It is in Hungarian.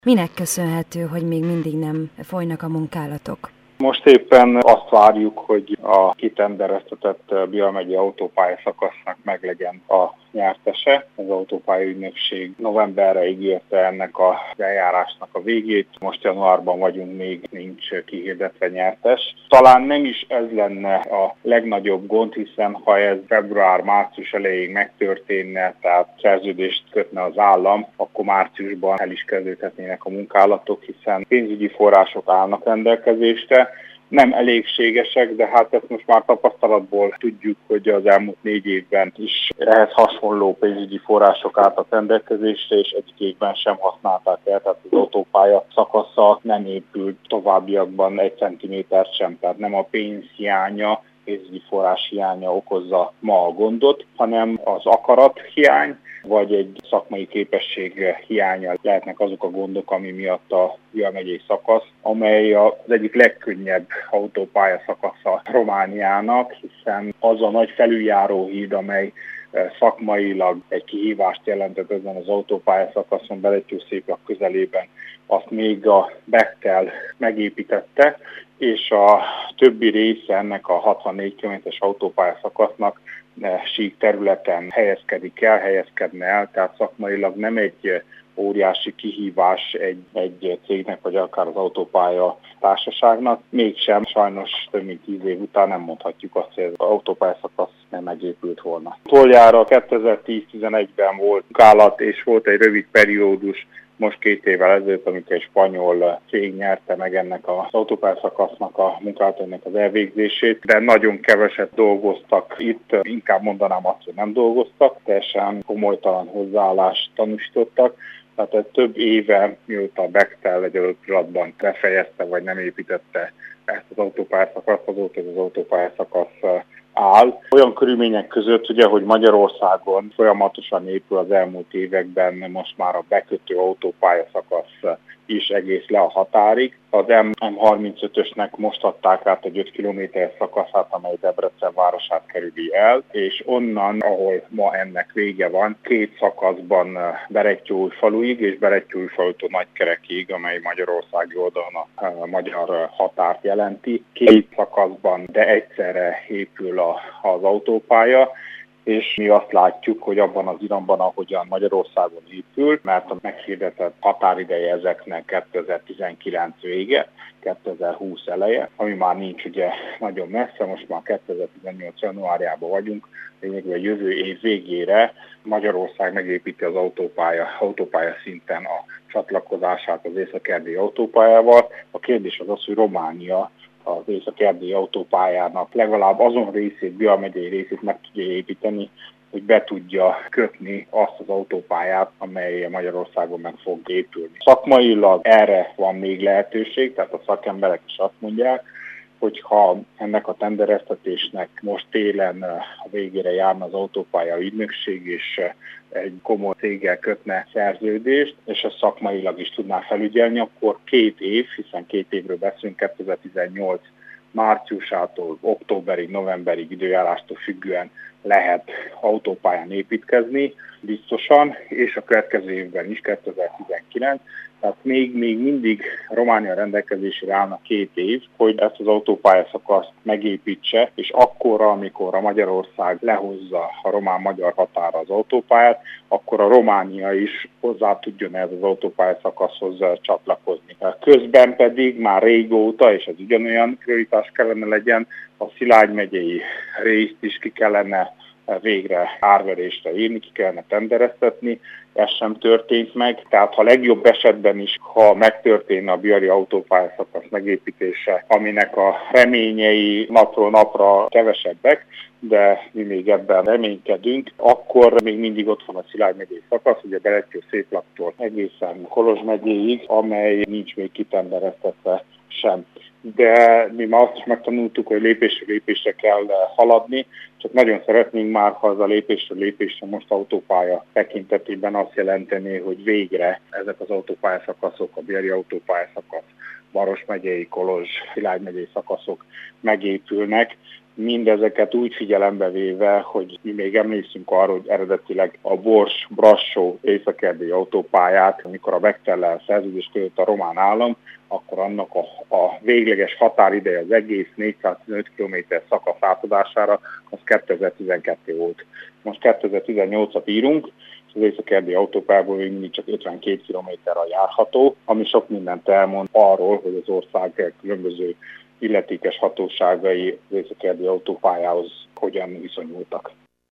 Minek köszönhető, hogy még mindig nem folynak a munkálatok? Most éppen azt várjuk, hogy a kitendereztetett Biala megyei autópálya szakasznak meglegyen a nyertese. Az autópálya ügynökség novemberre ígérte ennek az eljárásnak a végét. Most januárban vagyunk, még nincs kihirdetve nyertes. Talán nem is ez lenne a legnagyobb gond, hiszen ha ez február-március elejéig megtörténne, tehát szerződést kötne az állam, akkor márciusban el is kezdődhetnének a munkálatok, hiszen pénzügyi források állnak rendelkezésre. Nem elégségesek, de hát ezt most már tapasztalatból tudjuk, hogy az elmúlt 4 évben is ehhez hasonló pénzügyi források álltak rendelkezésre, és egyik évben sem használták el, tehát az autópálya szakasza nem épült továbbiakban 1 centimétert sem, tehát nem a pénz hiánya, pénzügyi forrás hiánya okozza ma a gondot, hanem az akarat hiány, vagy egy szakmai képesség hiánya lehetnek azok a gondok, ami miatt a Biala megyei szakasz, amely az egyik legkönnyebb autópálya szakasza Romániának, hiszen az a nagy felüljáróhíd, amely szakmailag egy kihívást jelentett ezen az autópálya szakaszon Berettyószéplak közelében, azt még a Bechtel megépítette, és a többi része ennek a 64 km-es autópálya szakasznak sík területen helyezkedne el, tehát szakmailag nem egy óriási kihívás egy cégnek, vagy akár az autópálya társaságnak. Mégsem, sajnos több mint 10 év után nem mondhatjuk azt, hogy az autópálya szakasz nem megépült volna. Utoljára 2010-11-ben volt munkálat, és volt egy rövid periódus, most 2 évvel ezelőtt, amikor egy spanyol cég nyerte meg ennek az autópályaszakasznak a munkálatának az elvégzését, de nagyon keveset dolgoztak itt, inkább mondanám azt, hogy nem dolgoztak, teljesen komolytalan hozzáállást tanúsítottak. Tehát ez több éve, mióta a Bechtel egy adott pillanatban befejezte, vagy nem építette ezt az autópályaszakaszt, azóta ez az autópályaszakasz áll. Olyan körülmények között, ugye, hogy Magyarországon folyamatosan épül az elmúlt években most már a bekötő autópályaszakasz is egész le a határig. Az M35-ösnek most adták át egy 5 kilométeres szakaszát, amely Debrecen városát kerüli el, és onnan, ahol ma ennek vége van, 2 szakaszban Berettyóújfaluig és Berettyóújfalutól Nagykerekig, amely magyarországi oldalon a magyar határt jelenti. 2 szakaszban, de egyszerre épül az autópálya, és mi azt látjuk, hogy abban az iramban, ahogyan Magyarországon épül, mert a meghirdetett határideje ezeknek 2019 vége, 2020 eleje, ami már nincs ugye nagyon messze, most már 2018 januárjában vagyunk, lényegében jövő év végére Magyarország megépíti az autópálya szinten a csatlakozását az észak-erdélyi autópályával. A kérdés az, hogy Románia az észak-erdélyi autópályának legalább azon részét, Biala megyei részét meg tudja építeni, hogy be tudja kötni azt az autópályát, amely Magyarországon meg fog épülni. Szakmailag erre van még lehetőség, tehát a szakemberek is azt mondják, hogyha ennek a tendereztetésnek most télen a végére járna az autópálya ügynökség, és egy komoly céggel kötne szerződést, és ezt szakmailag is tudná felügyelni, akkor 2 év, hiszen 2 évről beszélünk, 2018 márciusától októberig, novemberig időjárástól függően lehet autópályán építkezni biztosan, és a következő évben is, 2019. Tehát még mindig Románia rendelkezésére állna 2 év, hogy ezt az autópályaszakaszt megépítse, és akkor, amikor a Magyarország lehozza a román-magyar határa az autópályát, akkor a Románia is hozzá tudjon ez az autópályaszakaszhoz csatlakozni. Közben pedig már régóta, és ez ugyanolyan prioritás kellene legyen, a Szilágy megyei részt is ki kellene végre árverésre írni, ki kellene tendereztetni, ez sem történt meg. Tehát ha legjobb esetben is, ha megtörténne a biali autópályaszakasz megépítése, aminek a reményei napról napra kevesebbek, de mi még ebben reménykedünk, akkor még mindig ott van a Szilágy megyei szakasz, ugye Berettyószéplaktól egészen Kolozs megyéig, amely nincs még kitendereztetve sem. De mi már azt is megtanultuk, hogy lépésről lépésre kell haladni, csak nagyon szeretnénk már, ha az a lépésről lépésre most autópálya tekintetében azt jelenteni, hogy végre ezek az autópályaszakaszok, a biali autópályaszakasz, Baros megyei, Kolozs, Szilágy megyei szakaszok megépülnek, Mindezeket úgy figyelembe véve, hogy mi még emlékszünk arra, hogy eredetileg a Bors-Brassó észak-erdélyi autópályát, amikor a Bechtellel szerződést kötött a román állam, akkor annak a végleges határideje az egész 415 km szakasz átadására az 2012 volt. Most 2018-at írunk, és az észak-erdélyi autópályából még mindig csak 52 km-re járható, ami sok mindent elmond arról, hogy az ország különböző illetékes hatóságai az észak-erdélyi autópályához hogyan viszonyultak.